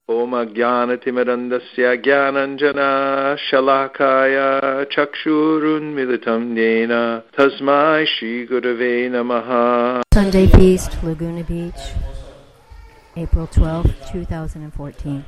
Om Ajnanatimirandasya Jnananjana Shalakaya Chakshurunmilitam Yena Tasmai Shri Gurave Namaha. Sunday Feast, Laguna Beach, April 12, 2014.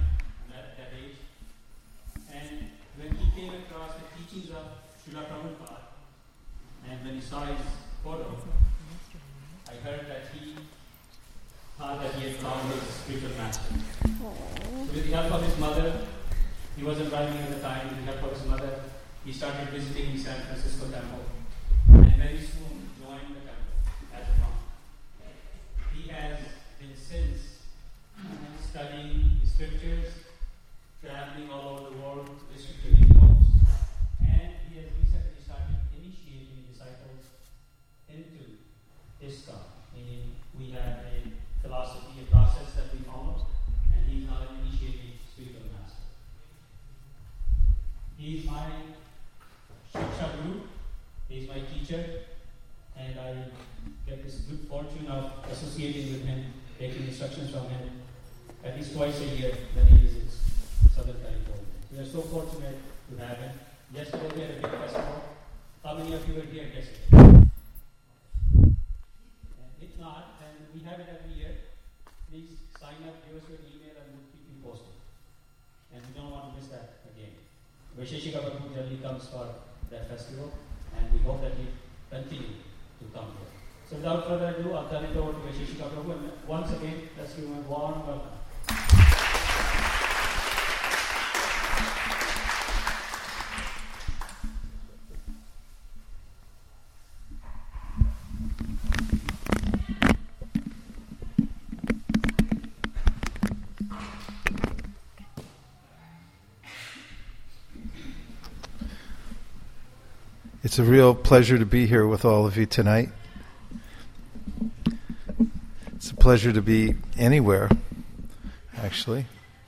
And when he came across the teachings of Srila Prabhupada, and when he saw his photo, I heard that he thought that he had found his spiritual master. So with the help of his mother, he wasn't driving at the time, with the help of his mother, he started visiting the San Francisco temple, and very soon joined the temple as a monk. He has been since studying the scriptures, traveling all over the world, distributing books, and he has recently started initiating disciples into ISKCON, meaning we have a philosophy, a process that we follow, and he's now an initiating spiritual master. He's my Shiksha Guru, he's my teacher, and I get this good fortune of associating with him, taking instructions from him, at least twice a year when he visits Southern California. We are so fortunate to have him. Yesterday we had a big festival. How many of you were here yesterday? And if not, then we have it every year. Please sign up, give us your email, and we'll keep you posted. And we don't want to miss that again. Vaisheshika Prabhu generally comes for that festival, and we hope that he continue to come here. So without further ado, I'll turn it over to Vaisheshika Prabhu, and once again, let's give him a warm welcome. It's a real pleasure to be here with all of you tonight. It's a pleasure to be anywhere, actually.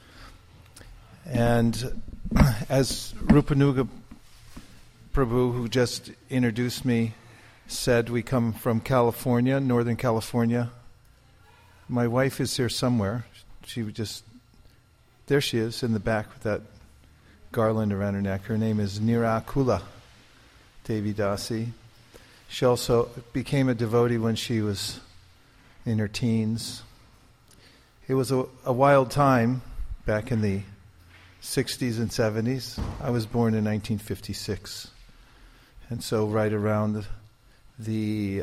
And as Rupanuga Prabhu, who just introduced me, said, we come from California, Northern California. My wife is here somewhere. There she is in the back with that garland around her neck. Her name is Nirakula Devi Dasi. She also became a devotee when she was in her teens. It was a wild time back in the 60s and 70s. I was born in 1956. And so right around the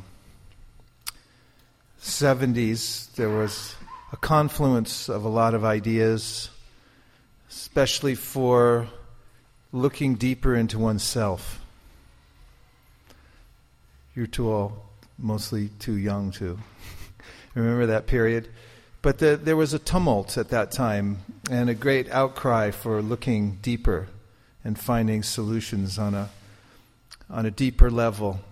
70s, there was a confluence of a lot of ideas, especially for looking deeper into oneself. You're mostly too young to remember that period. But there was a tumult at that time and a great outcry for looking deeper and finding solutions on a deeper level.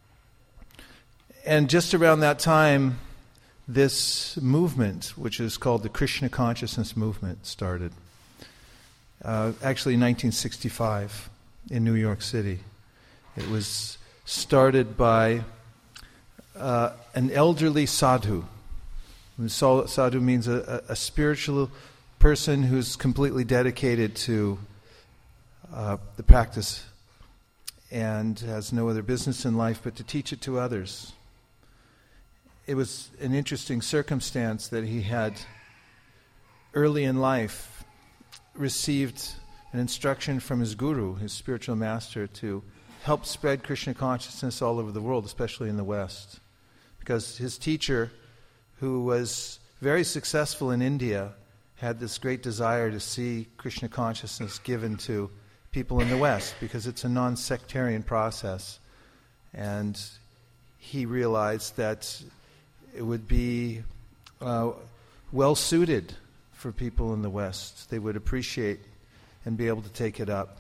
And just around that time, this movement, which is called the Krishna Consciousness Movement, started. Actually in 1965 in New York City. It was started by an elderly sadhu. Sadhu means a spiritual person who's completely dedicated to the practice and has no other business in life but to teach it to others. It was an interesting circumstance that he had early in life received an instruction from his guru, his spiritual master, to help spread Krishna consciousness all over the world, especially in the West. Because his teacher, who was very successful in India, had this great desire to see Krishna consciousness given to people in the West, because it's a non-sectarian process. And he realized that it would be well-suited for people in the West. They would appreciate and be able to take it up.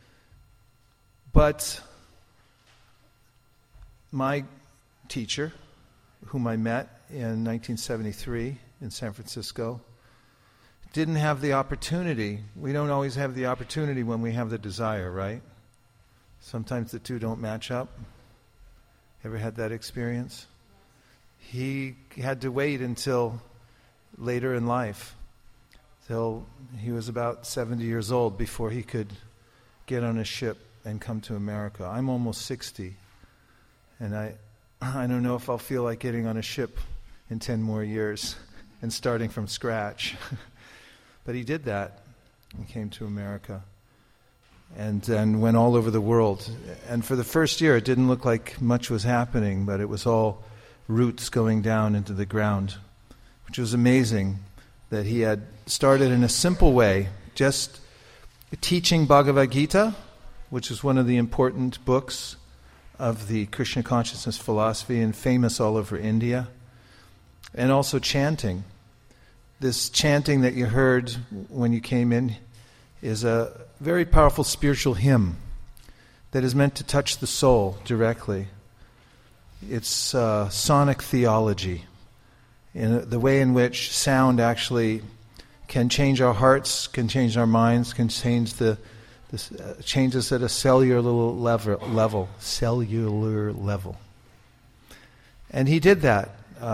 But my teacher, whom I met in 1973 in San Francisco, didn't have the opportunity. We don't always have the opportunity when we have the desire, right? Sometimes the two don't match up. Ever had that experience? He had to wait until later in life. till he was about 70 years old before he could get on a ship and come to America. I'm almost 60, and I don't know if I'll feel like getting on a ship in 10 more years and starting from scratch. But he did that. He came to America and then went all over the world. And for the first year, it didn't look like much was happening, but it was all roots going down into the ground, which was amazing that he had started in a simple way, just teaching Bhagavad Gita, which is one of the important books of the Krishna consciousness philosophy and famous all over India, and also chanting. This chanting that you heard when you came in is a very powerful spiritual hymn that is meant to touch the soul directly. It's sonic theology, in the way in which sound actually can change our hearts, can change our minds, can change changes at a cellular level. And he did that.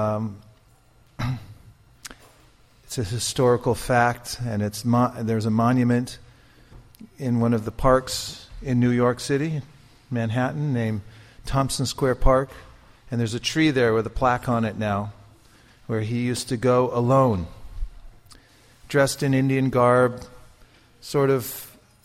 It's a historical fact, and there's a monument in one of the parks in New York City, Manhattan, named Thompson Square Park, and there's a tree there with a plaque on it now, where he used to go alone, dressed in Indian garb, sort of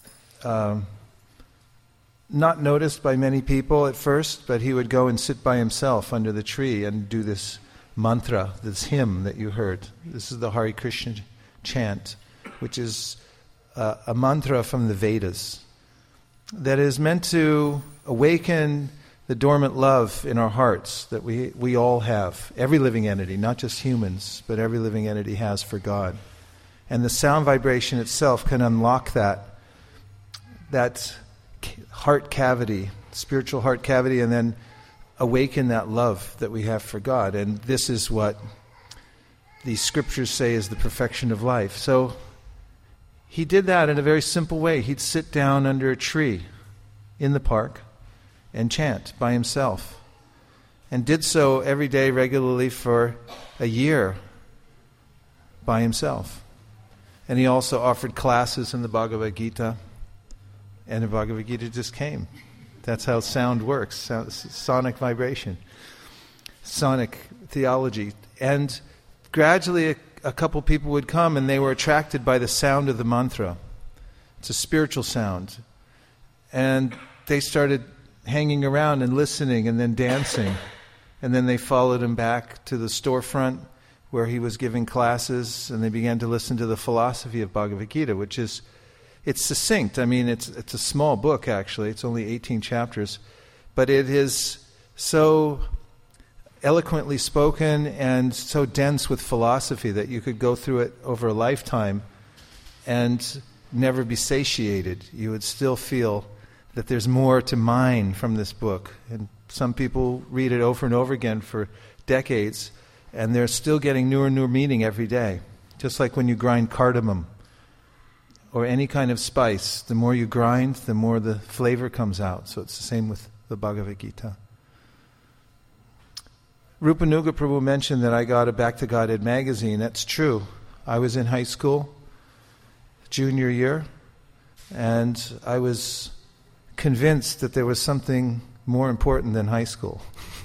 not noticed by many people at first, but he would go and sit by himself under the tree and do this mantra, this hymn that you heard. This is the Hare Krishna chant, which is a mantra from the Vedas that is meant to awaken the dormant love in our hearts that we all have. Every living entity, not just humans, but every living entity has for God. And the sound vibration itself can unlock that heart cavity, spiritual heart cavity, and then awaken that love that we have for God. And this is what the scriptures say is the perfection of life. So he did that in a very simple way. He'd sit down under a tree in the park and chant by himself, and did so every day regularly for a year by himself. And he also offered classes in the Bhagavad Gita, and the Bhagavad Gita just came. That's how sound works, sonic vibration, sonic theology. And gradually a couple people would come, and they were attracted by the sound of the mantra. It's a spiritual sound. And they started hanging around and listening and then dancing. And then they followed him back to the storefront where he was giving classes, and they began to listen to the philosophy of Bhagavad Gita, which is, it's succinct. I mean, it's a small book, actually. It's only 18 chapters. But it is so eloquently spoken and so dense with philosophy that you could go through it over a lifetime and never be satiated. You would still feel that there's more to mine from this book. And some people read it over and over again for decades, and they're still getting newer and newer meaning every day. Just like when you grind cardamom or any kind of spice, the more you grind, the more the flavor comes out. So it's the same with the Bhagavad Gita. Rupanuga Prabhu mentioned that I got a Back to Godhead magazine. That's true. I was in high school, junior year, and I was convinced that there was something more important than high school.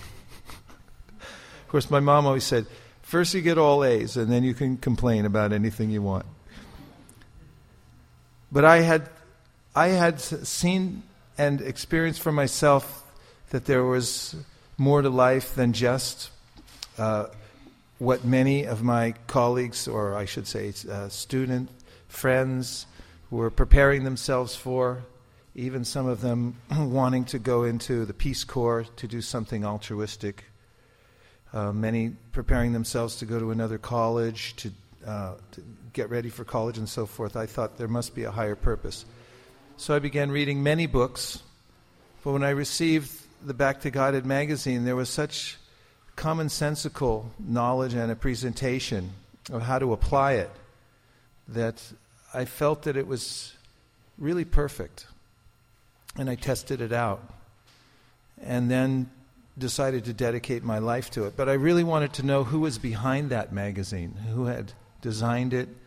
Of course, my mom always said, first you get all A's, and then you can complain about anything you want. But I had seen and experienced for myself that there was more to life than just what many of my colleagues, or I should say student friends, were preparing themselves for, even some of them wanting to go into the Peace Corps to do something altruistic, many preparing themselves to go to another college, to get ready for college and so forth. I thought there must be a higher purpose. So I began reading many books, but when I received the Back to Godhead magazine, there was such commonsensical knowledge and a presentation of how to apply it that I felt that it was really perfect. And I tested it out and then decided to dedicate my life to it. But I really wanted to know who was behind that magazine, who had designed it,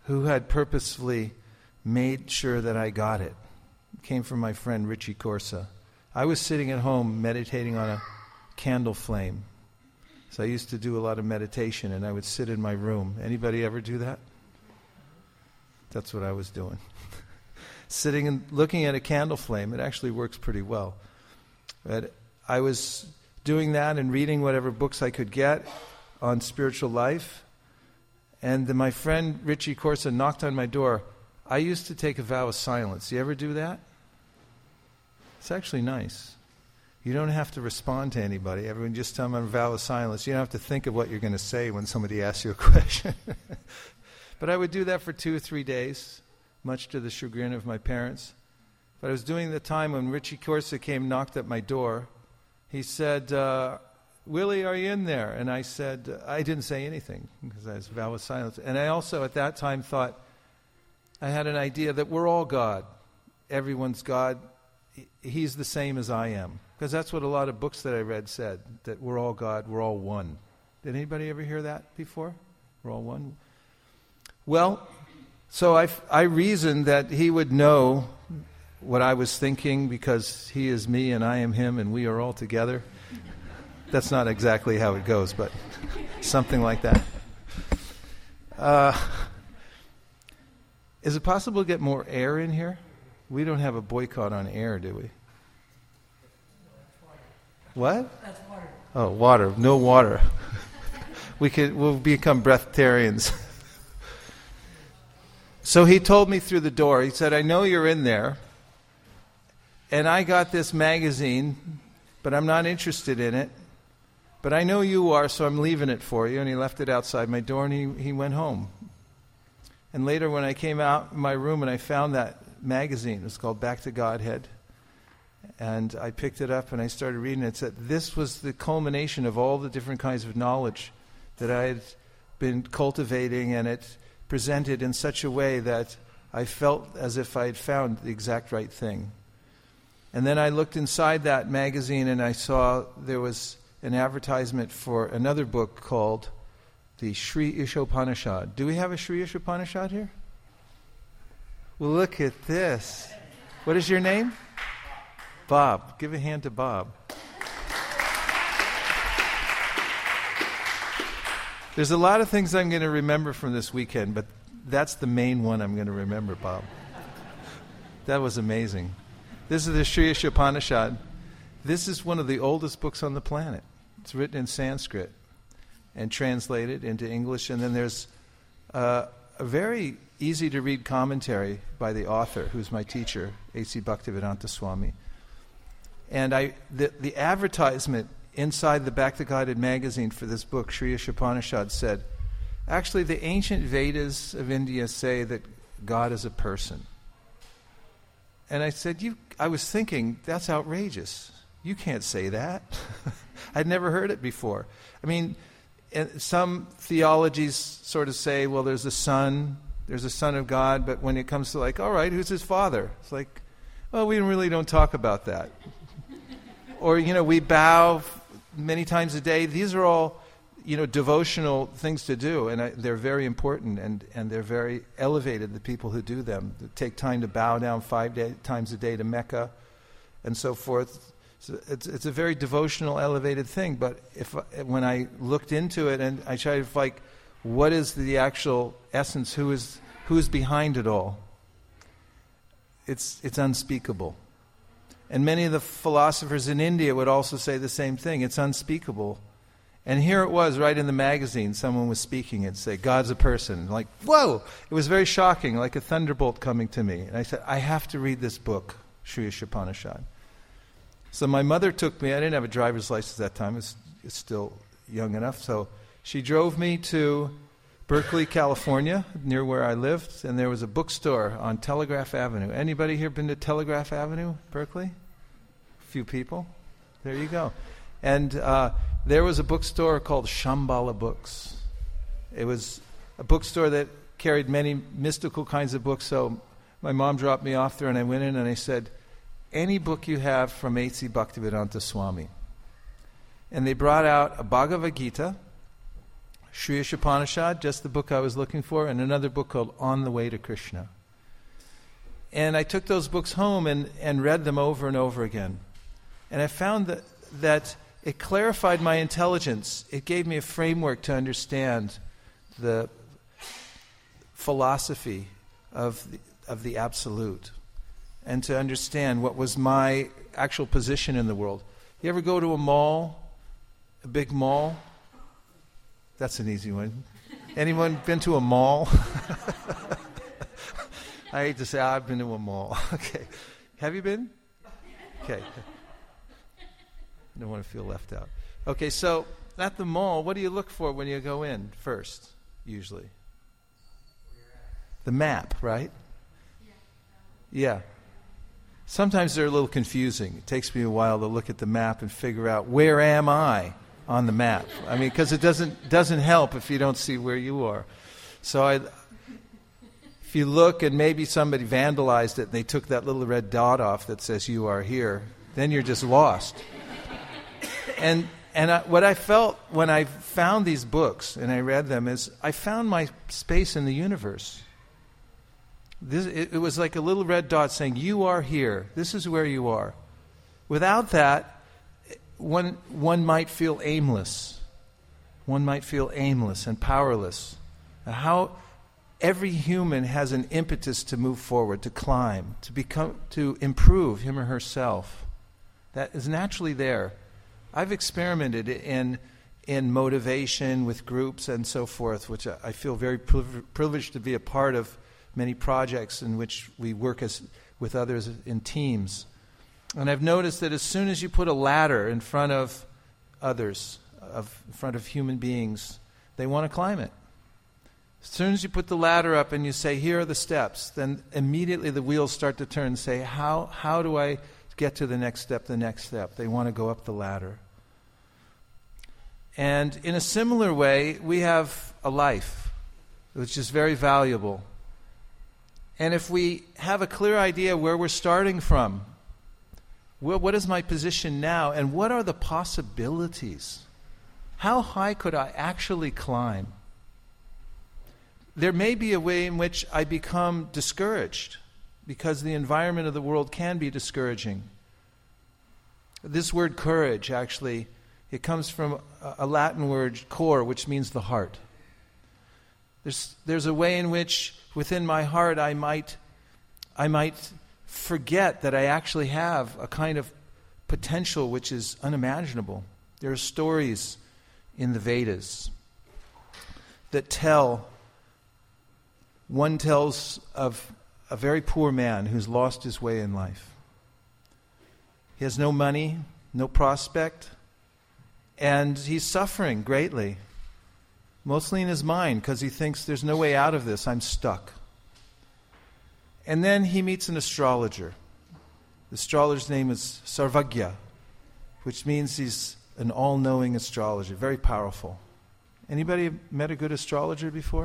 who had purposefully made sure that I got it. It came from my friend Richie Corsa. I was sitting at home meditating on a candle flame. So I used to do a lot of meditation, and I would sit in my room. Anybody ever do that? That's what I was doing. Sitting and looking at a candle flame. It actually works pretty well. But I was doing that and reading whatever books I could get on spiritual life. And then my friend Richie Corsa knocked on my door. I used to take a vow of silence. You ever do that? It's actually nice. You don't have to respond to anybody. Everyone just tell them a vow of silence. You don't have to think of what you're going to say when somebody asks you a question. But I would do that for 2 or 3 days, much to the chagrin of my parents. But I was doing the time when Richie Corsa came, knocked at my door. He said, Willie, are you in there? And I said, I didn't say anything because I was a vow of silence. And I also at that time thought, I had an idea that we're all God. Everyone's God. He's the same as I am. Because that's what a lot of books that I read said, that we're all God, we're all one. Did anybody ever hear that before? We're all one? Well, so I reasoned that he would know what I was thinking because he is me and I am him and we are all together. That's not exactly how it goes, but something like that. Is it possible to get more air in here? We don't have a boycott on air, do we? What? That's water. Oh, water. No water. We'll become breatharians. So he told me through the door, he said, I know you're in there, and I got this magazine, but I'm not interested in it. But I know you are, so I'm leaving it for you. And he left it outside my door, and he went home. And later when I came out of my room and I found that magazine, it was called Back to Godhead, and I picked it up and I started reading it. It said this was the culmination of all the different kinds of knowledge that I had been cultivating, and it presented in such a way that I felt as if I had found the exact right thing. And then I looked inside that magazine and I saw there was an advertisement for another book called the Sri Ishopanishad. Do we have a Sri Ishopanishad here? Well, look at this. What is your name? Bob. Give a hand to Bob. There's a lot of things I'm going to remember from this weekend, but that's the main one I'm going to remember, Bob. That was amazing. This is the Sri Ishopanishad. This is one of the oldest books on the planet. It's written in Sanskrit and translated into English. And then there's a very easy-to-read commentary by the author, who's my teacher, A.C. Bhaktivedanta Swami. And the advertisement inside the Back to Godhead magazine for this book, Sri Ishopanishad, said, actually, the ancient Vedas of India say that God is a person. And I said, I was thinking, that's outrageous. You can't say that. I'd never heard it before. I mean, some theologies sort of say, well, there's a son of God, but when it comes to like, all right, who's his father? It's like, well, we really don't talk about that. Or, we bow many times a day. These are all, devotional things to do, and they're very important, and they're very elevated, the people who do them. They take time to bow down 5 times a day to Mecca and so forth. So it's a very devotional, elevated thing. But when I looked into it and I tried to what is the actual essence? Who is behind it all? It's unspeakable. And many of the philosophers in India would also say the same thing. It's unspeakable. And here it was, right in the magazine, someone was speaking and say, God's a person. Like, whoa! It was very shocking, like a thunderbolt coming to me. And I said, I have to read this book, Sri Ishopanishad. So my mother took me. I didn't have a driver's license at that time. I was still young enough. So she drove me to Berkeley, California, near where I lived. And there was a bookstore on Telegraph Avenue. Anybody here been to Telegraph Avenue, Berkeley? A few people. There you go. And there was a bookstore called Shambhala Books. It was a bookstore that carried many mystical kinds of books. So my mom dropped me off there, and I went in and I said, any book you have from A.C. Bhaktivedanta Swami. And they brought out a Bhagavad Gita Sri Ishopanishad, just the book I was looking for, and another book called On the Way to Krishna. And I took those books home and read them over and over again. And I found that it clarified my intelligence. It gave me a framework to understand the philosophy of the Absolute and to understand what was my actual position in the world. You ever go to a mall, a big mall? That's an easy one. Anyone been to a mall? I hate to say I've been to a mall. Okay. Have you been? Okay. I don't want to feel left out. Okay, so at the mall, what do you look for when you go in first, usually? The map, right? Yeah. Sometimes they're a little confusing. It takes me a while to look at the map and figure out where am I on the map. I mean, because it doesn't help if you don't see where you are. So if you look and maybe somebody vandalized it and they took that little red dot off that says you are here, then you're just lost. And what I felt when I found these books and I read them is I found my space in the universe. It was like a little red dot saying, you are here. This is where you are. Without that, one might feel aimless. One might feel aimless and powerless. How every human has an impetus to move forward, to climb, to improve him or herself. That is naturally there. I've experimented in motivation with groups and so forth, which I feel very privileged to be a part of many projects in which we work with others in teams. And I've noticed that as soon as you put a ladder in front of others, in front of human beings, they want to climb it. As soon as you put the ladder up and you say, here are the steps, then immediately the wheels start to turn and say, how do I get to the next step, the next step? They want to go up the ladder. And in a similar way, we have a life, which is very valuable. And if we have a clear idea where we're starting from, what is my position now, and what are the possibilities? How high could I actually climb? There may be a way in which I become discouraged, because the environment of the world can be discouraging. This word courage, actually, it comes from a Latin word, cor, which means the heart. There's a way in which within my heart I might forget that I actually have a kind of potential which is unimaginable. There are stories in the Vedas that one tells of a very poor man who's lost his way in life. He has no money, no prospect, and he's suffering greatly, mostly in his mind, because he thinks there's no way out of this, I'm stuck. And then he meets an astrologer. The astrologer's name is Sarvagya, which means he's an all-knowing astrologer, very powerful. Anybody met a good astrologer before?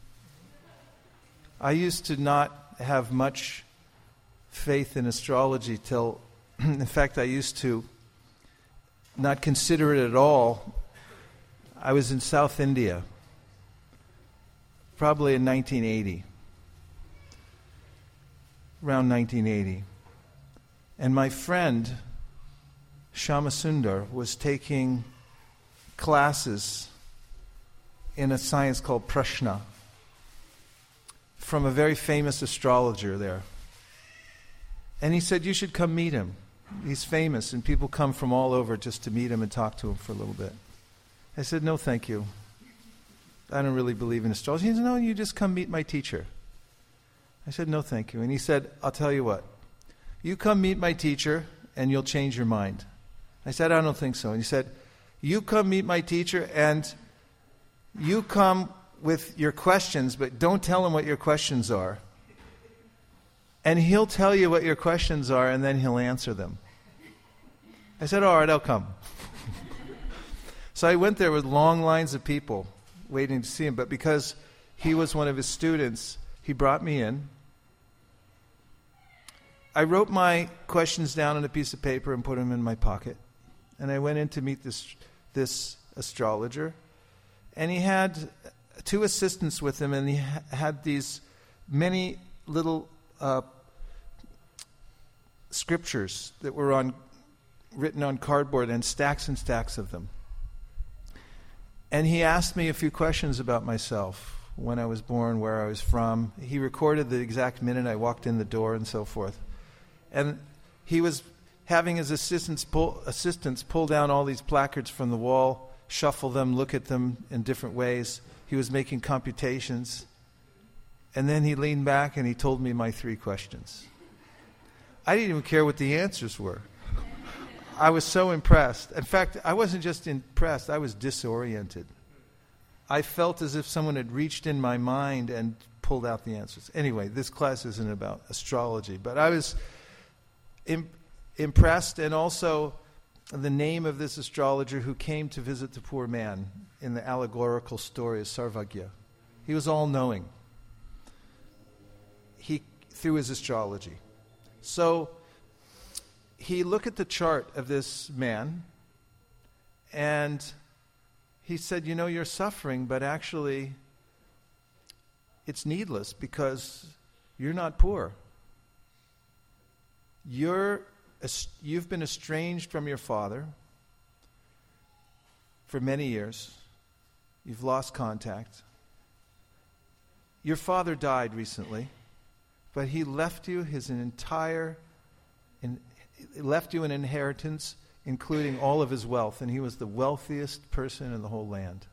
I used to not have much faith in astrology till, in fact, I used to not consider it at all. I was in South India, probably in 1980, around 1980. And my friend, Shamasundar, was taking classes in a science called Prashna from a very famous astrologer there. And he said, you should come meet him. He's famous, and people come from all over just to meet him and talk to him for a little bit. I said, no, thank you. I don't really believe in astrology. He said, no, you just come meet my teacher. I said, no, thank you. And he said, I'll tell you what. You come meet my teacher, and you'll change your mind. I said, I don't think so. And he said, you come meet my teacher, and you come with your questions, but don't tell him what your questions are. And he'll tell you what your questions are, and then he'll answer them. I said, all right, I'll come. So I went there with long lines of people waiting to see him, but because he was one of his students, he brought me in. I wrote my questions down on a piece of paper and put them in my pocket. And I went in to meet this astrologer. And he had 2 assistants with him, and he had these many little scriptures that were written on cardboard, and stacks of them. And he asked me a few questions about myself, when I was born, where I was from. He recorded the exact minute I walked in the door and so forth. And he was having his assistants pull down all these placards from the wall, shuffle them, look at them in different ways. He was making computations. And then he leaned back and he told me my 3 questions. I didn't even care what the answers were. I was so impressed. In fact, I wasn't just impressed, I was disoriented. I felt as if someone had reached in my mind and pulled out the answers. Anyway, this class isn't about astrology, but I was impressed, and also the name of this astrologer who came to visit the poor man in the allegorical story is Sarvagya. He was all-knowing. Through his astrology. So he looked at the chart of this man, and he said, you're suffering, but actually it's needless because you're not poor. You've been estranged from your father for many years. You've lost contact. Your father died recently, but he left you left you an inheritance, including all of his wealth, and he was the wealthiest person in the whole land.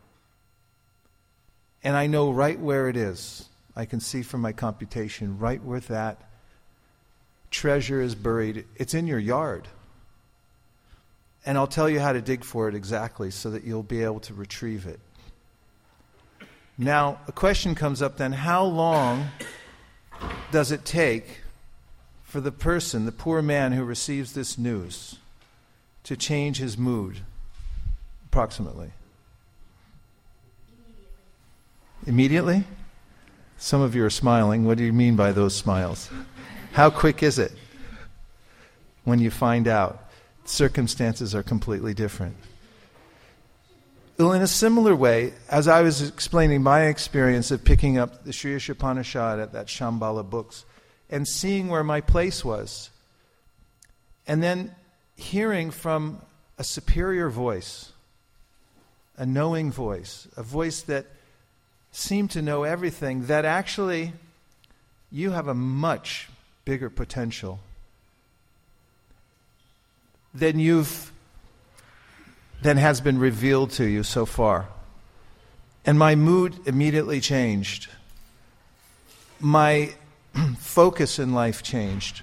And I know right where it is. I can see from my computation right where that treasure is buried. It's in your yard. And I'll tell you how to dig for it exactly so that you'll be able to retrieve it. Now, a question comes up then, how long does it take for the person, the poor man who receives this news, to change his mood, approximately? Immediately? Some of you are smiling. What do you mean by those smiles? How quick is it when you find out? Circumstances are completely different. Well, in a similar way, as I was explaining my experience of picking up the Sri Ishopanishad at that Shambhala Books and seeing where my place was, and then hearing from a superior voice, a knowing voice, a voice that seemed to know everything, that actually you have a much bigger potential than has been revealed to you so far. And my mood immediately changed. My focus in life changed.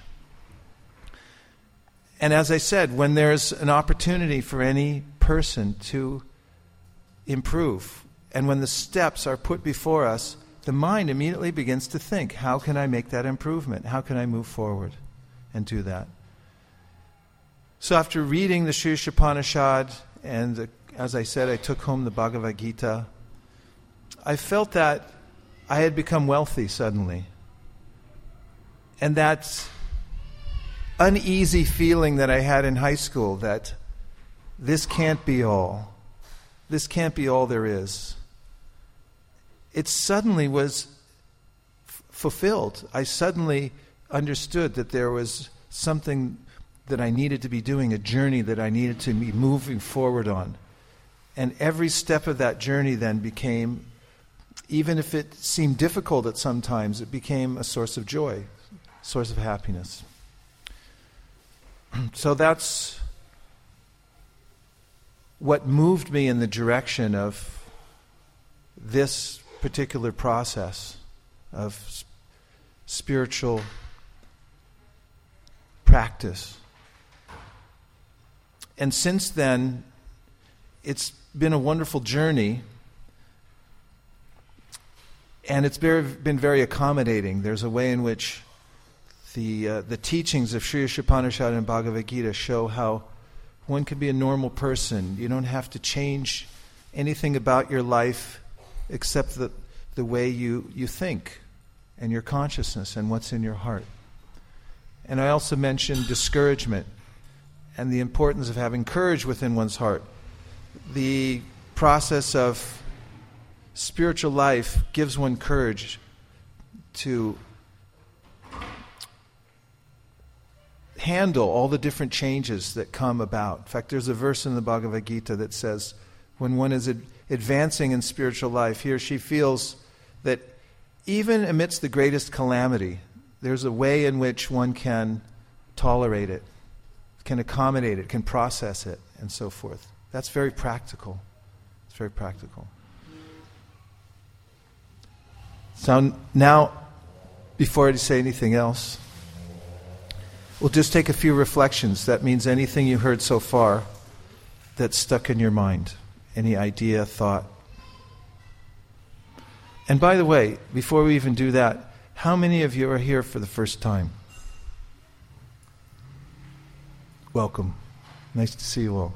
And as I said, when there's an opportunity for any person to improve, and when the steps are put before us, the mind immediately begins to think, how can I make that improvement? How can I move forward and do that? So after reading the Sri Ishopanishad, and as I said, I took home the Bhagavad Gita, I felt that I had become wealthy suddenly. And that uneasy feeling that I had in high school, that this can't be all. This can't be all there is. It suddenly was fulfilled. I suddenly understood that there was something that I needed to be doing, a journey that I needed to be moving forward on. And every step of that journey then became, even if it seemed difficult at some times, it became a source of joy, source of happiness. So that's what moved me in the direction of this particular process of spiritual practice. And since then, it's been a wonderful journey, and it's been very accommodating. There's a way in which the teachings of Sri Ishopanishad and Bhagavad Gita show how one can be a normal person. You don't have to change anything about your life except the way you think and your consciousness and what's in your heart. And I also mentioned discouragement and the importance of having courage within one's heart. The process of spiritual life gives one courage to handle all the different changes that come about. In fact, there's a verse in the Bhagavad Gita that says, when one is advancing in spiritual life, he or she feels that even amidst the greatest calamity, there's a way in which one can tolerate it, can accommodate it, can process it, and so forth. That's very practical. It's very practical. So now, before I say anything else, we'll just take a few reflections. That means anything you heard so far that's stuck in your mind, any idea, thought. And by the way, before we even do that, how many of you are here for the first time? Welcome. Nice to see you all.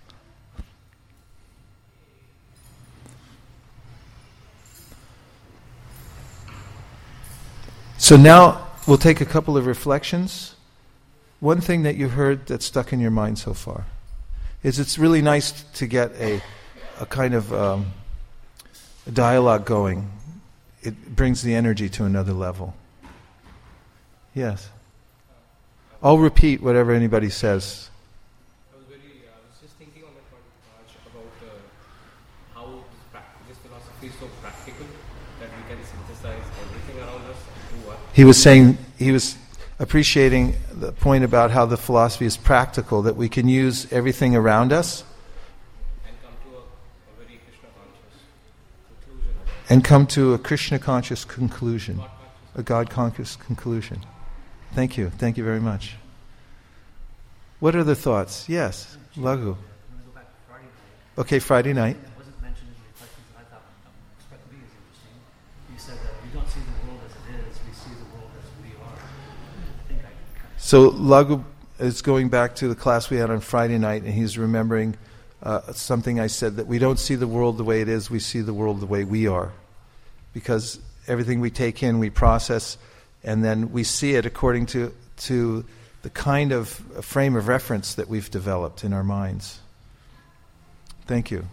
So now we'll take a couple of reflections. One thing that you heard that's stuck in your mind so far is it's really nice to get a kind of a dialogue going. It brings the energy to another level. Yes. I'll repeat whatever anybody says. I was just thinking on that point, Raj, about how this philosophy is so practical that we can synthesize everything around us into what. He was appreciating the point about how the philosophy is practical, that we can use everything around us and come to a very Krishna-conscious conclusion. And come to a Krishna-conscious conclusion, a God-conscious conclusion. Thank you. Thank you very much. What are the thoughts? Yes, Laghu. Okay, Friday night. It wasn't mentioned in the reflections, and I thought struck me as interesting. You said that we don't see the world as it is, we see the world as we are. I think I can kind of... So Laghu is going back to the class we had on Friday night, and he's remembering something I said, that we don't see the world the way it is, we see the world the way we are. Because everything we take in, we process, and then we see it according to the kind of frame of reference that we've developed in our minds. Thank you.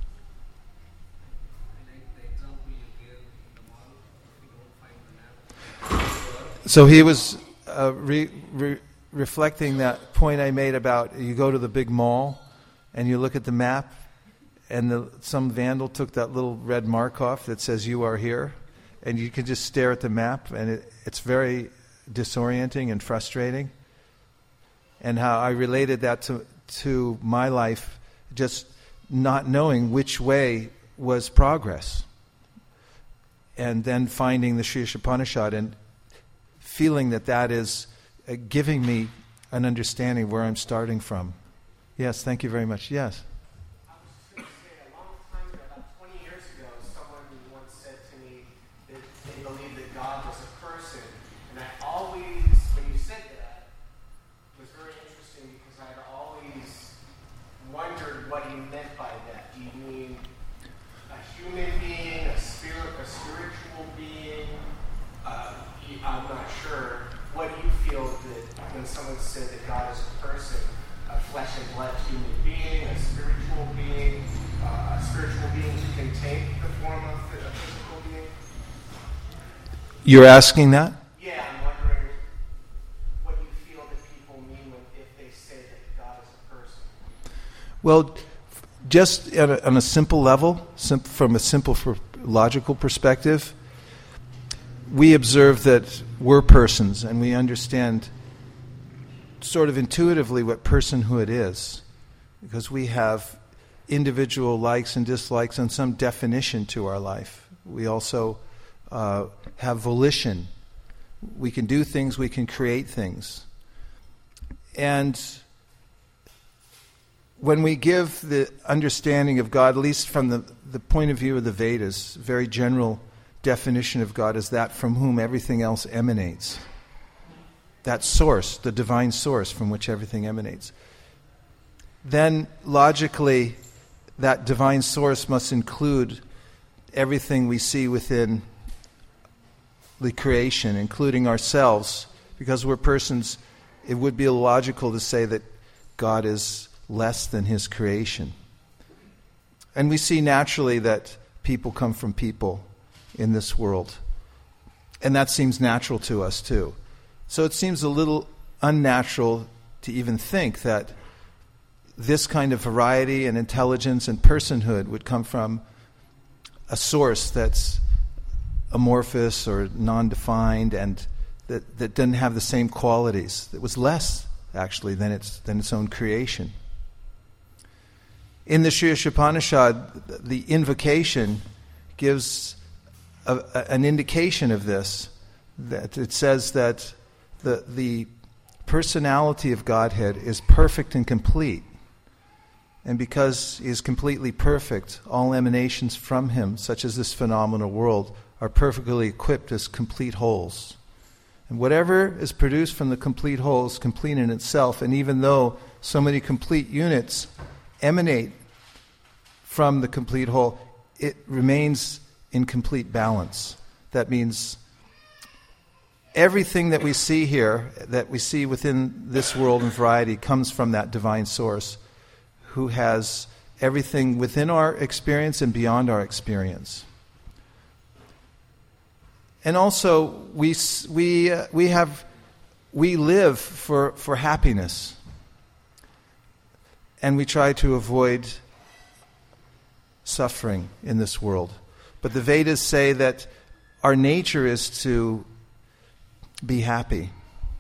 So he was reflecting that point I made about you go to the big mall and you look at the map and some vandal took that little red mark off that says you are here, and you can just stare at the map, and it's very disorienting and frustrating. And how I related that to my life, just not knowing which way was progress. And then finding the Sri Upanishad and feeling that is giving me an understanding of where I'm starting from. Yes, thank you very much. Yes? I was just going to say, a long time ago, about 20 years ago, someone once said to me that they believed that God was a person. And I always, when you said that, it was very interesting because I'd always wondered what he meant by that. Do you mean a human being, a spiritual being? I'm not sure. What do you feel that when someone said that God is a person, a flesh and blood human being, a spiritual being who can take the form of a physical being? You're asking that? Yeah, I'm wondering what you feel that people mean if they say that God is a person. Well, just on a simple level, from a simple logical perspective, we observe that we're persons and we understand sort of intuitively what personhood is, because we have individual likes and dislikes and some definition to our life. We also have volition. We can do things, we can create things. And when we give the understanding of God, at least from the point of view of the Vedas, very general definition of God is that from whom everything else emanates. That source, the divine source from which everything emanates. Then, logically, that divine source must include everything we see within the creation, including ourselves. Because we're persons, it would be illogical to say that God is less than His creation. And we see naturally that people come from people in this world. And that seems natural to us too. So it seems a little unnatural to even think that this kind of variety and intelligence and personhood would come from a source that's amorphous or non-defined and that doesn't have the same qualities. That was less, actually, than its own creation. In the Sri Upanishad, the invocation gives an indication of this. That it says that the personality of Godhead is perfect and complete. And because he is completely perfect, all emanations from him, such as this phenomenal world, are perfectly equipped as complete wholes. And whatever is produced from the complete whole is complete in itself. And even though so many complete units emanate from the complete whole, it remains in complete balance. That means everything that we see here, that we see within this world and variety, comes from that divine source who has everything within our experience and beyond our experience. And also, we live for happiness, and we try to avoid suffering in this world. But the Vedas say that our nature is to be happy.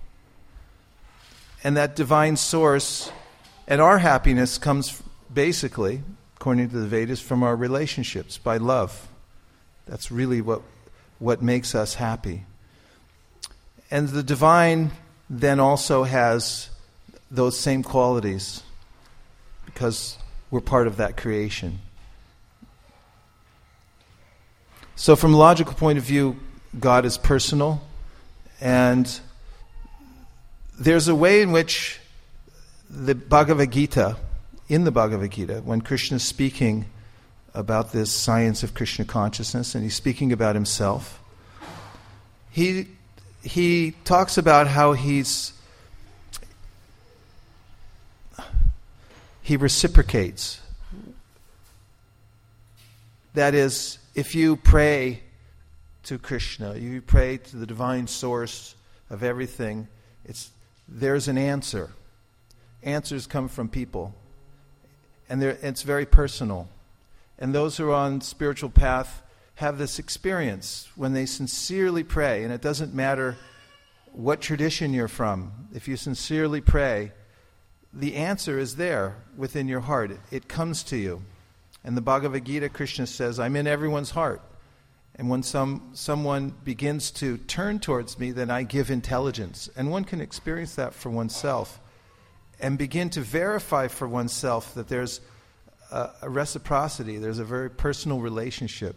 And that divine source and our happiness comes basically, according to the Vedas, from our relationships, by love. That's really what makes us happy. And the divine then also has those same qualities because we're part of that creation. So from a logical point of view, God is personal, and there's a way in which in the Bhagavad Gita, when Krishna is speaking about this science of Krishna consciousness, and he's speaking about himself, he talks about how he reciprocates. That is, if you pray to Krishna, you pray to the divine source of everything, there's an answer. Answers come from people. And it's very personal. And those who are on spiritual path have this experience when they sincerely pray. And it doesn't matter what tradition you're from. If you sincerely pray, the answer is there within your heart. It comes to you. In the Bhagavad Gita, Krishna says, I'm in everyone's heart. And when someone begins to turn towards me, then I give intelligence. And one can experience that for oneself and begin to verify for oneself that there's a reciprocity, there's a very personal relationship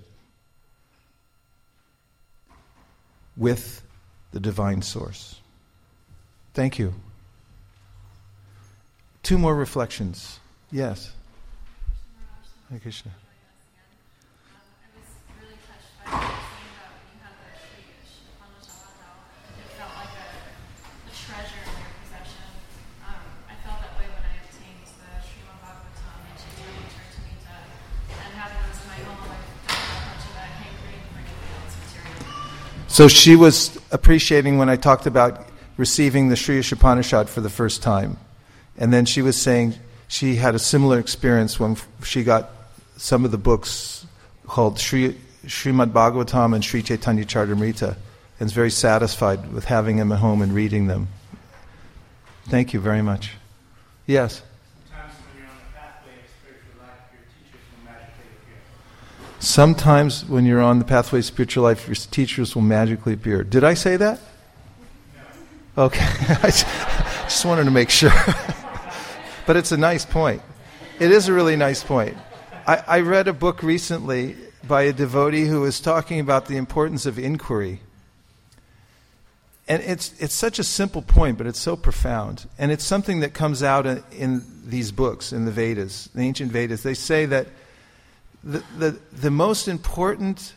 with the divine source. Thank you. 2 more reflections. Yes. Hare Krishna. I was really touched by what you were saying about when you had the Sri Upanishad, how it felt like a treasure in your possession. I felt that way when I obtained the Srimad Bhagavatam, and she really turned to me and having this in my home, I don't have much of a hankering for anything else material. So she was appreciating when I talked about receiving the Sri Upanishad for the first time. And then she was saying she had a similar experience when she got some of the books called Srimad Bhagavatam and Sri Chaitanya Charitamrita, and is very satisfied with having them at home and reading them. Thank you very much. Yes? Sometimes when you're on the pathway of spiritual life, your teachers will magically appear. Did I say that? No. Okay. I just wanted to make sure. But it's a nice point. It is a really nice point. I read a book recently by a devotee who was talking about the importance of inquiry. And it's such a simple point, but it's so profound. And it's something that comes out in these books, in the Vedas, the ancient Vedas. They say that the most important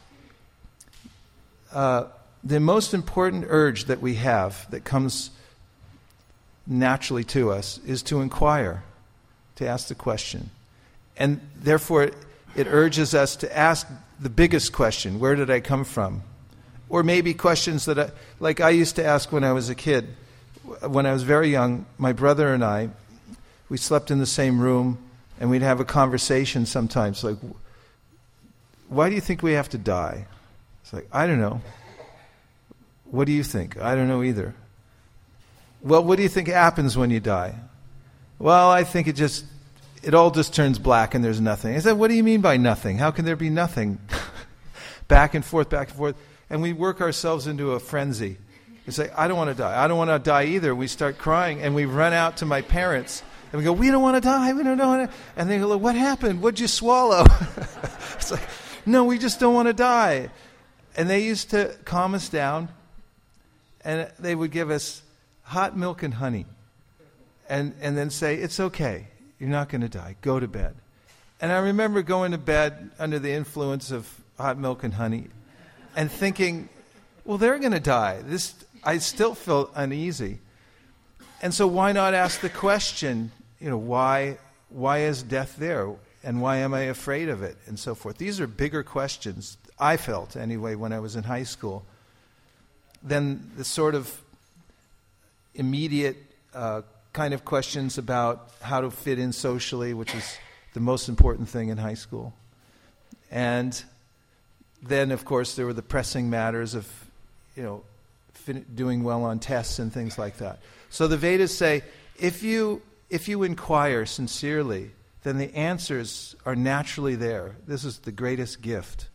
urge that we have that comes naturally to us is to inquire, to ask the question. And therefore, it urges us to ask the biggest question, where did I come from? Or maybe questions that like I used to ask when I was a kid. When I was very young, my brother and I, we slept in the same room, and we'd have a conversation sometimes like, why do you think we have to die? It's like, I don't know. What do you think? I don't know either. Well, what do you think happens when you die? Well, I think it all just turns black and there's nothing. I said, what do you mean by nothing? How can there be nothing? Back and forth, back and forth. And we work ourselves into a frenzy. It's like, I don't want to die. I don't want to die either. We start crying and we run out to my parents and we go, we don't want to die. We don't want to. And they go, what happened? What'd you swallow? It's like, no, we just don't want to die. And they used to calm us down, and they would give us hot milk and honey and then say, it's okay. You're not going to die. Go to bed. And I remember going to bed under the influence of hot milk and honey and thinking, well, they're going to die. I still felt uneasy. And so why not ask the question, why is death there? And why am I afraid of it? And so forth. These are bigger questions, I felt anyway, when I was in high school, than the sort of immediate kind of questions about how to fit in socially, which is the most important thing in high school. And then, of course, there were the pressing matters of, doing well on tests and things like that. So the Vedas say, if you inquire sincerely, then the answers are naturally there. This is the greatest gift.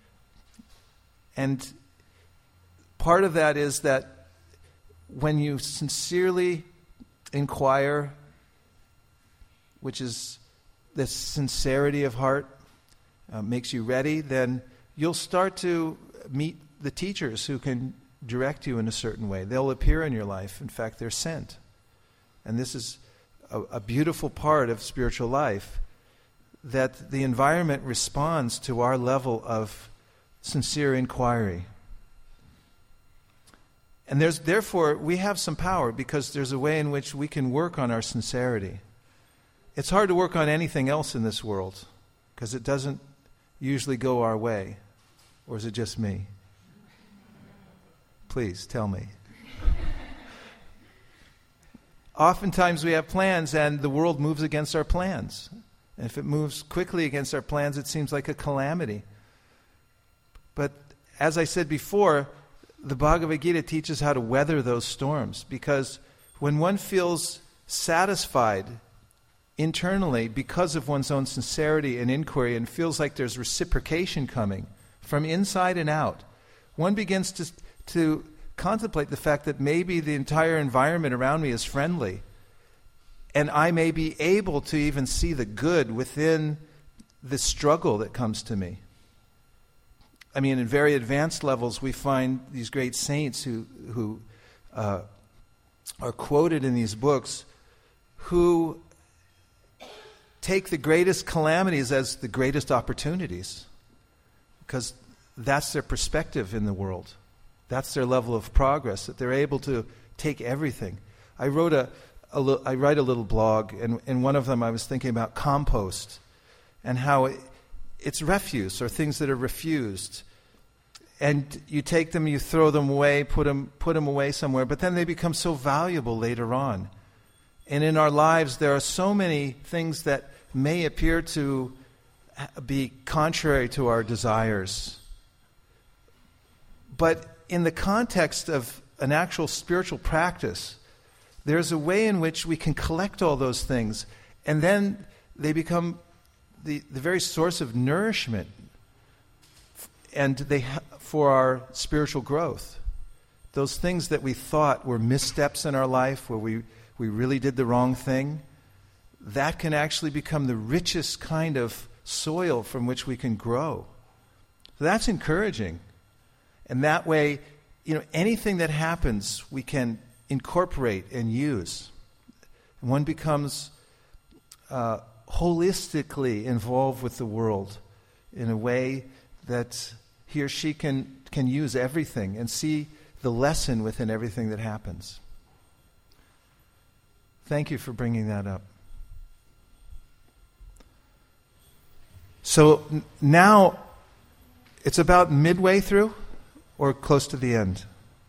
And part of that is that when you sincerely inquire, which is the sincerity of heart, makes you ready, then you'll start to meet the teachers who can direct you in a certain way. They'll appear in your life. In fact, they're sent. And this is a beautiful part of spiritual life, that the environment responds to our level of sincere inquiry. And therefore, we have some power because there's a way in which we can work on our sincerity. It's hard to work on anything else in this world because it doesn't usually go our way. Or is it just me? Please, tell me. Oftentimes we have plans and the world moves against our plans. And if it moves quickly against our plans, it seems like a calamity. But as I said before, the Bhagavad Gita teaches how to weather those storms, because when one feels satisfied internally because of one's own sincerity and inquiry and feels like there's reciprocation coming from inside and out, one begins to contemplate the fact that maybe the entire environment around me is friendly, and I may be able to even see the good within the struggle that comes to me. I mean, in very advanced levels, we find these great saints who are quoted in these books, who take the greatest calamities as the greatest opportunities, because that's their perspective in the world. That's their level of progress, that they're able to take everything. I write a little blog, and in one of them I was thinking about compost and how it's refuse or things that are refused. And you take them, you throw them away, put them away somewhere, but then they become so valuable later on. And in our lives, there are so many things that may appear to be contrary to our desires. But in the context of an actual spiritual practice, there's a way in which we can collect all those things, and then they become the very source of nourishment and for our spiritual growth. Those things that we thought were missteps in our life, where we really did the wrong thing, that can actually become the richest kind of soil from which we can grow. So that's encouraging. And that way, anything that happens, we can incorporate and use. And one becomes holistically involved with the world in a way that he or she can use everything and see the lesson within everything that happens. Thank you for bringing that up. So now it's about midway through or close to the end?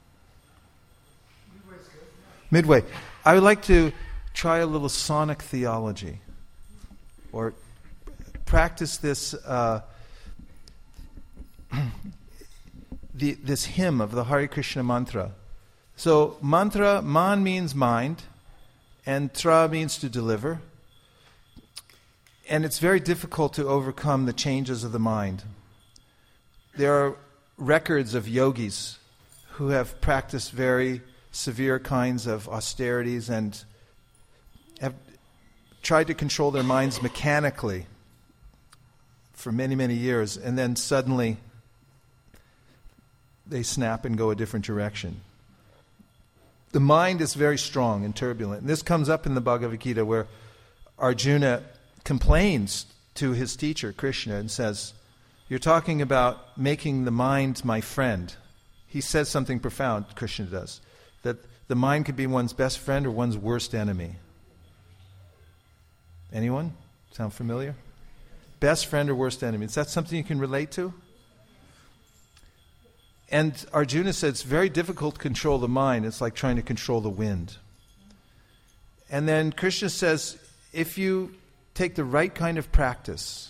Midway. I would like to try a little sonic theology or practice this this hymn of the Hare Krishna mantra. So mantra, man means mind, and tra means to deliver. And it's very difficult to overcome the changes of the mind. There are records of yogis who have practiced very severe kinds of austerities and have tried to control their minds mechanically for many, many years, and then suddenly they snap and go a different direction. The mind is very strong and turbulent. And this comes up in the Bhagavad Gita where Arjuna complains to his teacher, Krishna, and says, "You're talking about making the mind my friend." He says something profound, Krishna does, that the mind could be one's best friend or one's worst enemy. Anyone? Sound familiar? Best friend or worst enemy. Is that something you can relate to? And Arjuna said it's very difficult to control the mind. It's like trying to control the wind. And then Krishna says, if you take the right kind of practice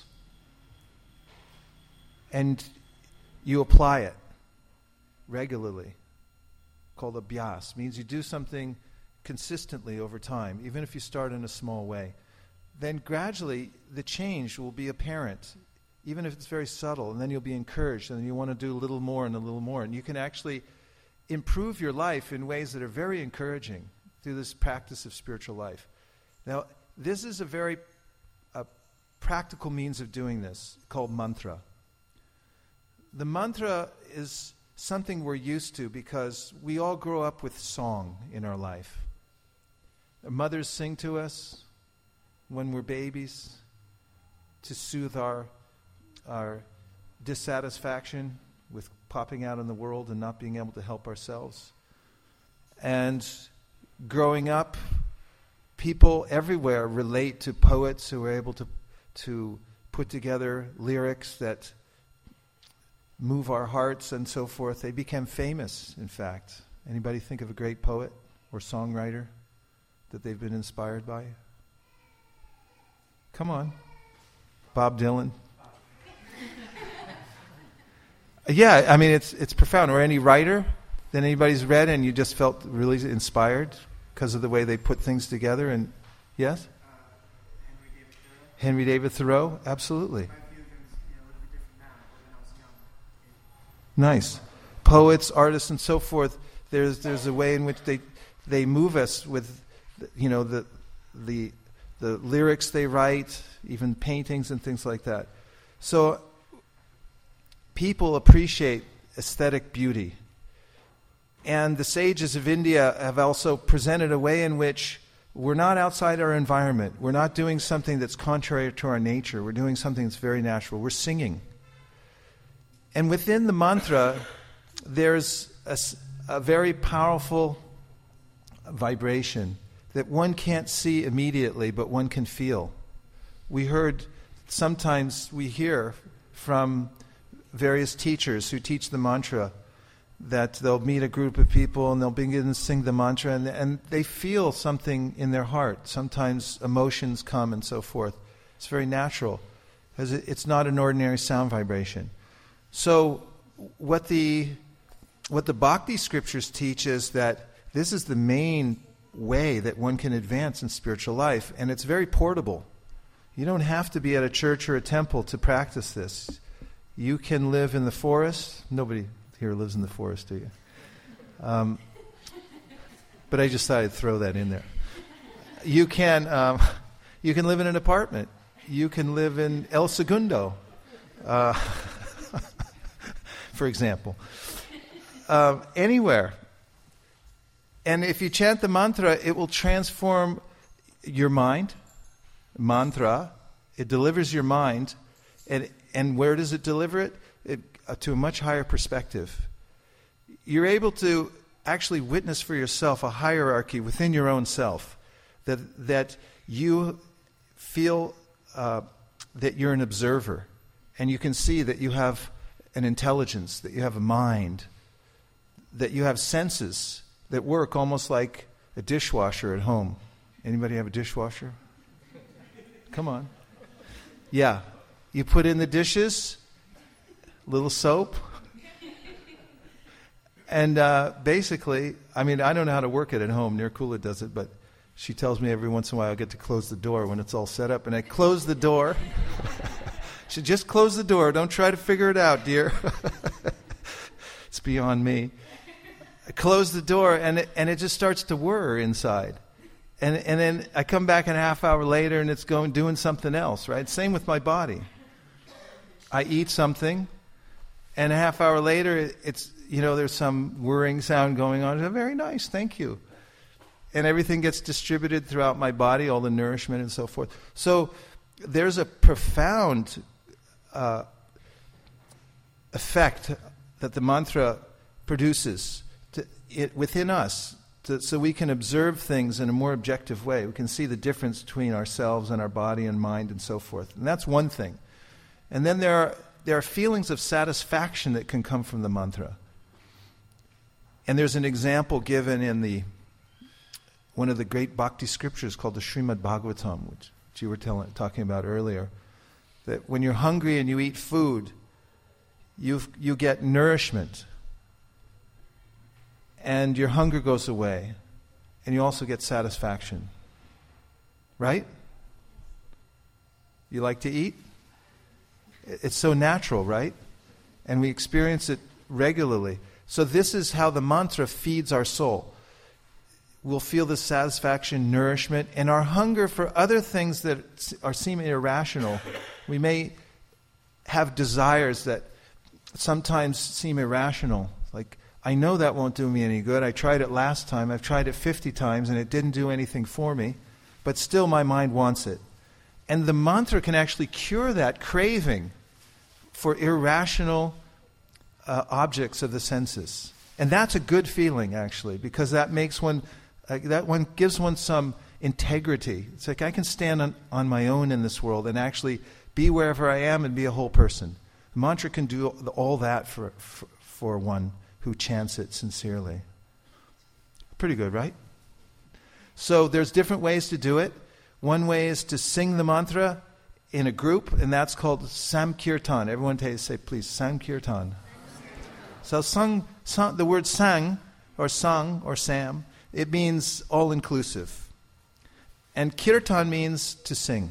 and you apply it regularly, called abhyas, means you do something consistently over time, even if you start in a small way, then gradually the change will be apparent, even if it's very subtle, and then you'll be encouraged, and then you want to do a little more and a little more. And you can actually improve your life in ways that are very encouraging through this practice of spiritual life. Now, this is a very practical means of doing this, called mantra. The mantra is something we're used to because we all grow up with song in our life. Our mothers sing to us when we're babies to soothe our dissatisfaction with popping out in the world and not being able to help ourselves. And growing up, people everywhere relate to poets who are able to put together lyrics that move our hearts and so forth. They became famous, in fact. Anybody think of a great poet or songwriter that they've been inspired by? Come on. Bob Dylan. Yeah, I mean, it's profound. Or any writer that anybody's read and you just felt really inspired because of the way they put things together. And yes? Henry David Thoreau, absolutely. Nice. Poets, artists, and so forth. There's a way in which they move us with, the lyrics they write, even paintings and things like that. So people appreciate aesthetic beauty. And the sages of India have also presented a way in which we're not outside our environment. We're not doing something that's contrary to our nature. We're doing something that's very natural. We're singing. And within the mantra, there's a very powerful vibration that one can't see immediately, but one can feel. Sometimes we hear from various teachers who teach the mantra that they'll meet a group of people and they'll begin to sing the mantra and they feel something in their heart. Sometimes emotions come and so forth. It's very natural because it's not an ordinary sound vibration. So what the Bhakti scriptures teach is that this is the main way that one can advance in spiritual life, and it's very portable. You don't have to be at a church or a temple to practice this. You can live in the forest. Nobody here lives in the forest, do you? But I just thought I'd throw that in there. You can live in an apartment. You can live in El Segundo, for example. Anywhere. And if you chant the mantra, it will transform your mind. Mantra, it delivers your mind. And where does it deliver it? To a much higher perspective. You're able to actually witness for yourself a hierarchy within your own self. That you feel that you're an observer. And you can see that you have an intelligence, that you have a mind, that you have senses that work almost like a dishwasher at home. Anybody have a dishwasher? Come on. Yeah. You put in the dishes, little soap. And basically, I mean, I don't know how to work it at home. Nirkula does it, but she tells me every once in a while I get to close the door when it's all set up. And I close the door. She just close the door. Don't try to figure it out, dear. It's beyond me. I close the door, and it just starts to whir inside. And then I come back a half hour later, and it's doing something else, right? Same with my body. I eat something, and a half hour later, it's, there's some whirring sound going on. Very nice, thank you. And everything gets distributed throughout my body, all the nourishment and so forth. So there's a profound effect that the mantra produces within us, so we can observe things in a more objective way. We can see the difference between ourselves and our body and mind and so forth. And that's one thing. And then there are feelings of satisfaction that can come from the mantra. And there's an example given in one of the great bhakti scriptures called the Srimad Bhagavatam, which you were talking about earlier. That when you're hungry and you eat food, you get nourishment. And your hunger goes away. And you also get satisfaction. Right? You like to eat? It's so natural, right? And we experience it regularly. So this is how the mantra feeds our soul. We'll feel the satisfaction, nourishment, and our hunger for other things that seem irrational. We may have desires that sometimes seem irrational. Like, I know that won't do me any good. I tried it last time. I've tried it 50 times, and it didn't do anything for me. But still my mind wants it. And the mantra can actually cure that craving for irrational objects of the senses. And that's a good feeling, actually, because that makes gives one some integrity. It's like I can stand on my own in this world and actually be wherever I am and be a whole person. The mantra can do all that for one who chants it sincerely. Pretty good, right? So there's different ways to do it. One way is to sing the mantra in a group, and that's called Samkirtan. Everyone say, please, Samkirtan. So the word sang, or sung, or sam, it means all-inclusive. And kirtan means to sing.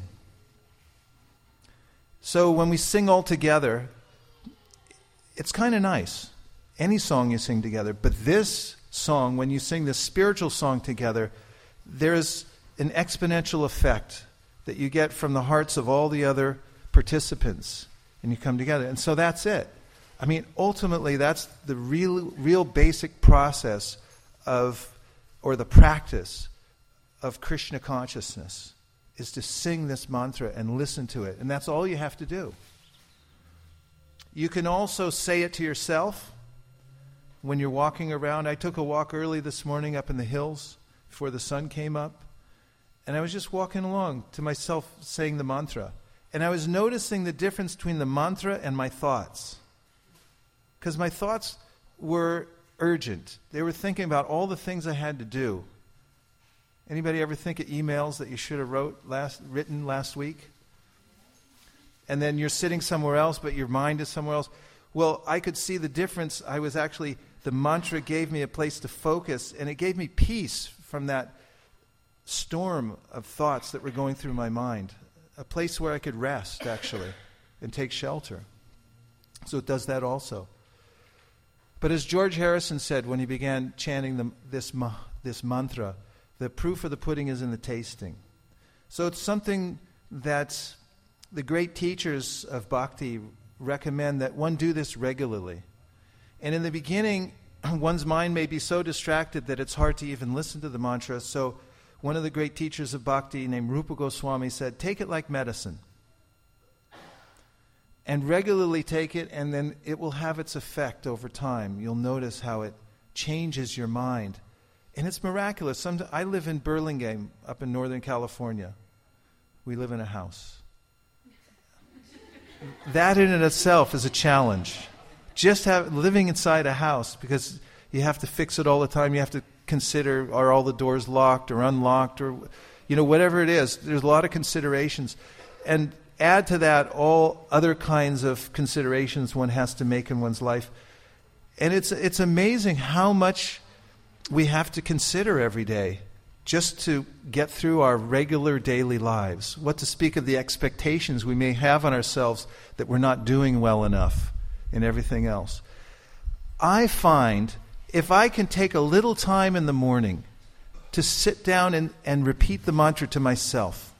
So when we sing all together, it's kind of nice. Any song you sing together. But this song, when you sing this spiritual song together, there's an exponential effect that you get from the hearts of all the other participants. And you come together. And so that's it. I mean, ultimately, that's the real basic process or the practice of Krishna consciousness, is to sing this mantra and listen to it. And that's all you have to do. You can also say it to yourself when you're walking around. I took a walk early this morning up in the hills before the sun came up. And I was just walking along to myself saying the mantra. And I was noticing the difference between the mantra and my thoughts. Because my thoughts were urgent. They were thinking about all the things I had to do. Anybody ever think of emails that you should have written last week? And then you're sitting somewhere else, but your mind is somewhere else. Well, I could see the difference. The mantra gave me a place to focus, and it gave me peace from that storm of thoughts that were going through my mind. A place where I could rest, actually, and take shelter. So it does that also. But as George Harrison said when he began chanting this mantra, the proof of the pudding is in the tasting. So it's something that the great teachers of bhakti recommend that one do this regularly. And in the beginning, one's mind may be so distracted that it's hard to even listen to the mantra. So one of the great teachers of bhakti named Rupa Goswami said, take it like medicine. And regularly take it, and then it will have its effect over time. You'll notice how it changes your mind. And it's miraculous. I live in Burlingame, up in Northern California. We live in a house. that in and itself is a challenge. Just living inside a house, because you have to fix it all the time. You have to consider, are all the doors locked or unlocked, or whatever it is. There's a lot of considerations. And add to that all other kinds of considerations one has to make in one's life. And it's amazing how much we have to consider every day just to get through our regular daily lives. What to speak of the expectations we may have on ourselves that we're not doing well enough in everything else. I find if I can take a little time in the morning to sit down and repeat the mantra to myself,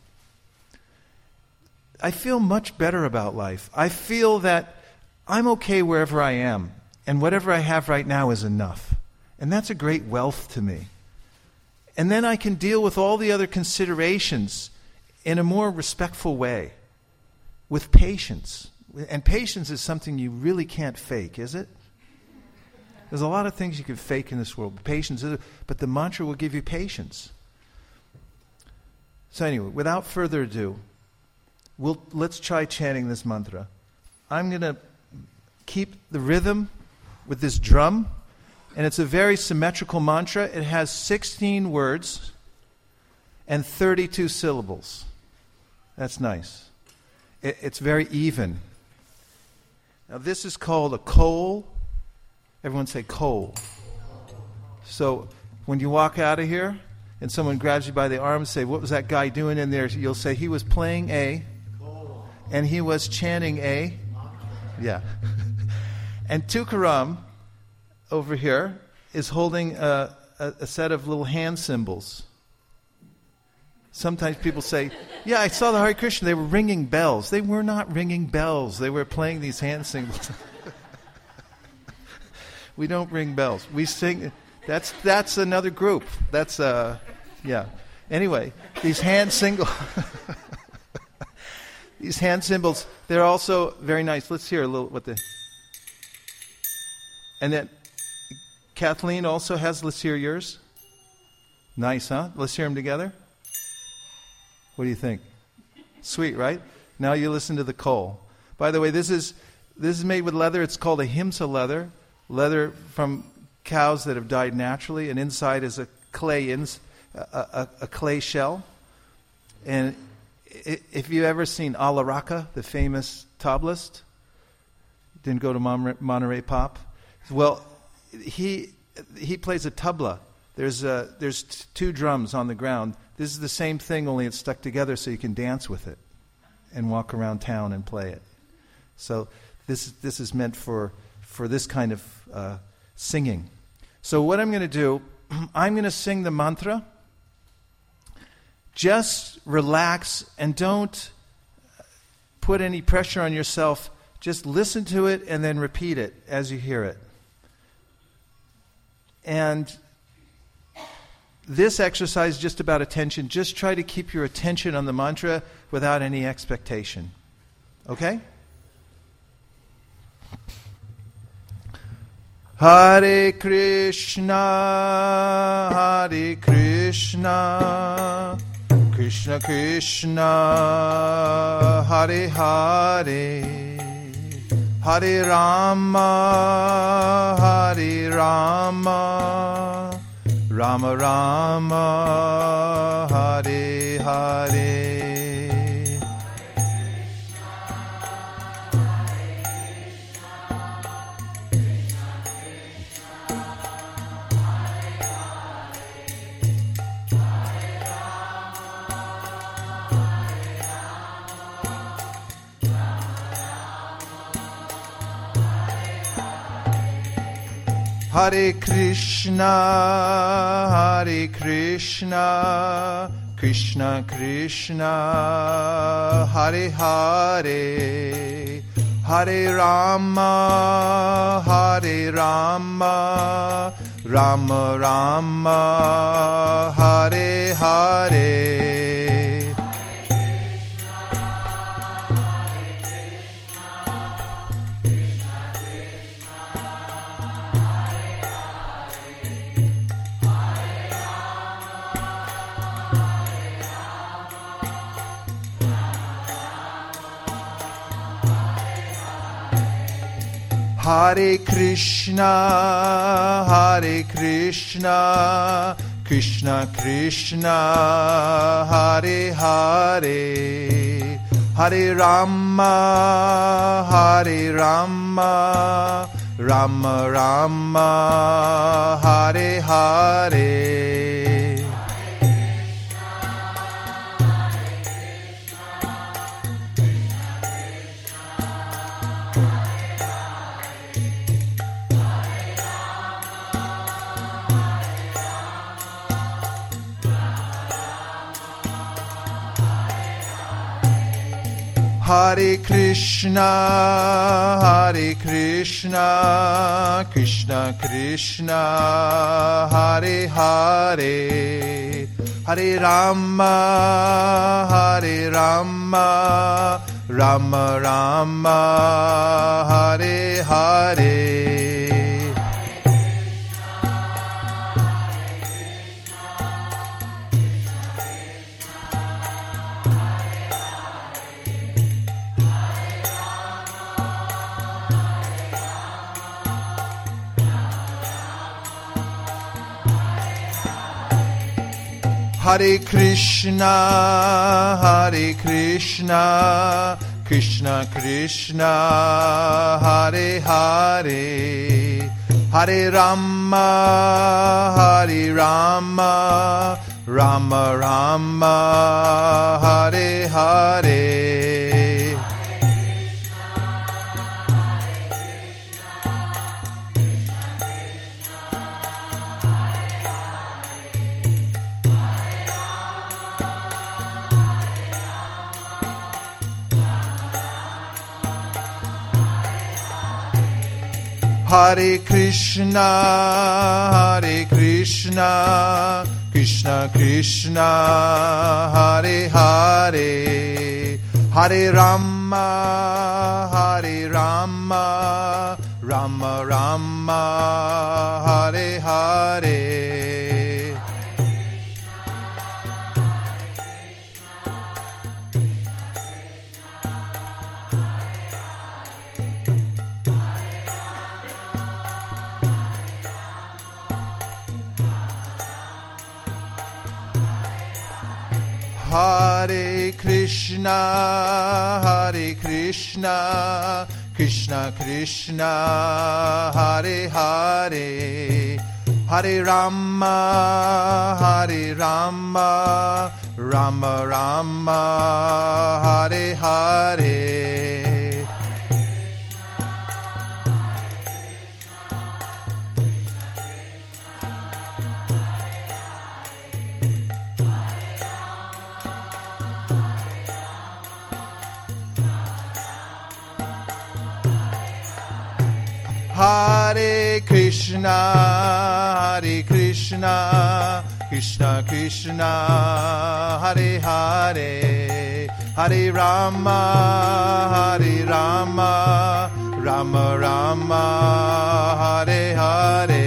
I feel much better about life. I feel that I'm okay wherever I am, and whatever I have right now is enough. And that's a great wealth to me. And then I can deal with all the other considerations in a more respectful way, with patience. And patience is something you really can't fake, is it? There's a lot of things you can fake in this world. Patience is, but the mantra will give you patience. So anyway, without further ado, let's try chanting this mantra. I'm going to keep the rhythm with this drum, and it's a very symmetrical mantra. It has 16 words and 32 syllables. That's nice. It's very even. Now this is called a kohl. Everyone say kohl. So when you walk out of here and someone grabs you by the arm and say, what was that guy doing in there? You'll say, he was playing a, and he was chanting a. Yeah. And Tukaram over here is holding a set of little hand cymbals. Sometimes people say, yeah, I saw the Hare Krishna, they were ringing bells. They were not ringing bells. They were playing these hand cymbals. We don't ring bells. We sing. That's another group. That's, yeah. Anyway, these hand cymbals, these hand cymbals, they're also very nice. Let's hear a little what the... And then Kathleen also has, let's hear yours. Nice, huh? Let's hear them together. What do you think? Sweet, right? Now you listen to the kohl. By the way, this is made with leather. It's called a himsa leather from cows that have died naturally, and inside is a clay shell. And if you've ever seen Alaraka, the famous tablaist, didn't go to Monterey Pop. Well, he plays a tabla. There's two drums on the ground. This is the same thing, only it's stuck together so you can dance with it and walk around town and play it. So this is meant for this kind of singing. So what I'm going to do, I'm going to sing the mantra. Just relax and don't put any pressure on yourself. Just listen to it and then repeat it as you hear it. And this exercise is just about attention. Just try to keep your attention on the mantra without any expectation. Okay? Hare Krishna, Hare Krishna, Krishna Krishna, Hare Hare, Hare Rama, Hare Rama, Rama Rama, Hare Hare. Hare Krishna, Hare Krishna, Krishna Krishna, Hare Hare, Hare Rama, Hare Rama, Rama Rama, Hare Hare. Hare Krishna, Krishna Krishna, Hare Hare, Hare Rama, Rama Rama, Hare Hare. Hare Krishna, Krishna Krishna, Hare Hare, Hare Rama, Rama Rama, Hare Hare. Hare Krishna, Krishna Krishna, Hare Hare, Hare Rama, Rama Rama, Hare Hare. Hare Krishna, Krishna Krishna, Hare Hare, Hare Rama, Rama Rama, Hare Hare. Hare Krishna, Krishna Krishna, Hare Hare, Hare Rama, Rama Rama, Hare Hare. Hare Krishna, Krishna Krishna, Hare Hare, Hare Rama, Rama Rama, Hare Hare.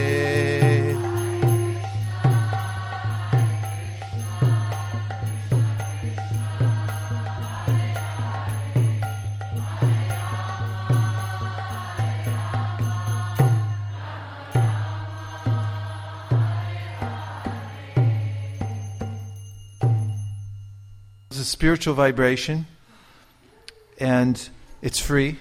It's a spiritual vibration, and it's free.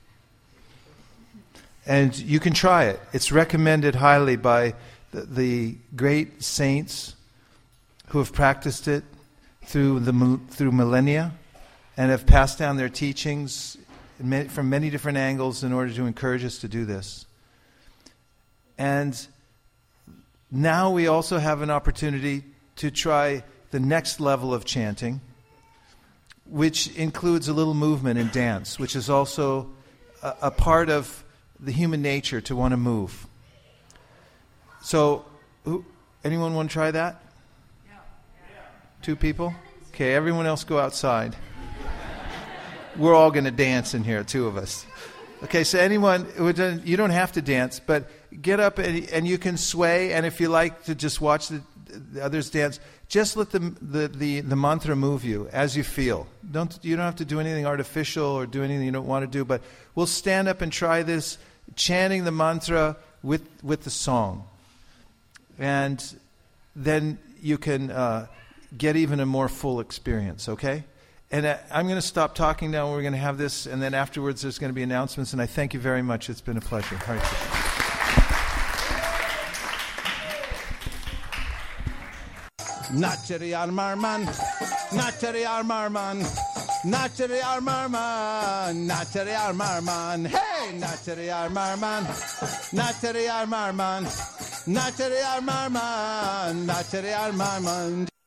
And you can try it. It's recommended highly by the great saints who have practiced it through millennia and have passed down their teachings from many different angles in order to encourage us to do this. And now we also have an opportunity to try the next level of chanting, which includes a little movement and dance, which is also a part of the human nature to want to move. So, anyone want to try that? Yeah. 2 people? Okay, everyone else go outside. We're all going to dance in here, 2 of us. Okay, so anyone, you don't have to dance, but get up and you can sway, and if you like to just watch the others dance, just let the mantra move you as you feel. You don't have to do anything artificial or do anything you don't want to do, but we'll stand up and try this chanting the mantra with the song. And then you can get even a more full experience, okay? And I'm going to stop talking now. We're going to have this, and then afterwards there's going to be announcements, and I thank you very much. It's been a pleasure. Hare Krishna. Nachari Armarman, Nachari Armarman, Nachari Armarman, Nachari Armarman, hey, Nachari Armarman, Nachari Armarman, Nachari Armarman, Nachari Armarman.